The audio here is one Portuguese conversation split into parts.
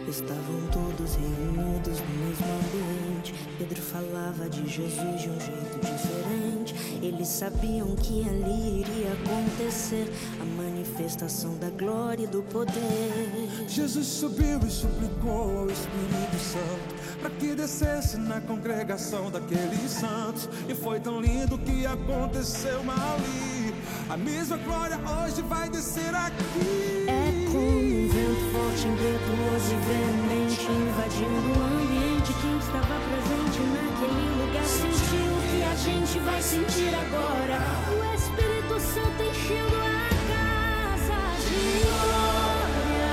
Estavam todos reunidos no mesmo ambiente. Pedro falava de Jesus de um jeito diferente. Eles sabiam que ali iria acontecer a manifestação da glória e do poder. Jesus subiu e suplicou ao Espírito Santo para que descesse na congregação daqueles santos. E foi tão lindo que aconteceu ali. A mesma glória hoje vai descer aqui. É como um vento forte, impetuoso e veemente, invadindo o ambiente. Quem estava presente naquele lugar sentiu o que a gente vai sentir agora. O Espírito Santo enchendo a casa de glória.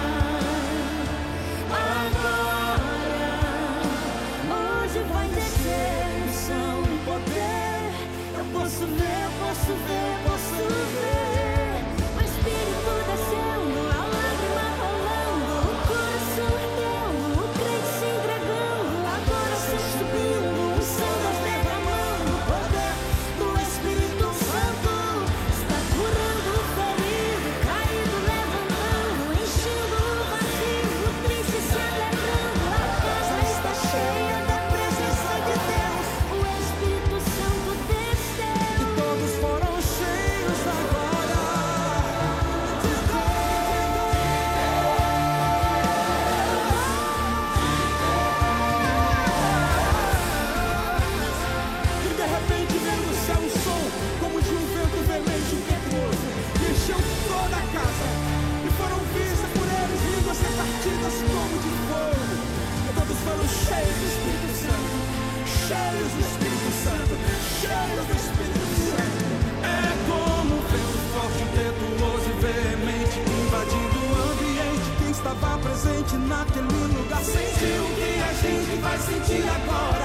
Agora, hoje vai descer unção e poder. Eu posso ver, eu posso ver, eu posso ver. O Espírito descendo, a lágrima rolando, o coração ardendo, o crente se entregando. Agora se subindo, unção Deus derramando. O poder do Espírito Santo está curando o ferido, caído levantando, enchendo o vazio, o triste se alegrando. A casa está cheia da presença de Deus. O Espírito Santo desceu E todos foram cheios da glória. E de repente veio do céu um som como de um vento veemente e impetuoso, e encheu toda a casa. E foram vistas por eles línguas repartidas como de fogo. E todos foram cheios do Espírito Santo, cheios do Espírito Santo, cheios do Espírito Santo. É como um vento forte, impetuoso e veemente, invadindo o ambiente. Quem estava presente naquele lugar sentiu o que a gente vai sentir agora.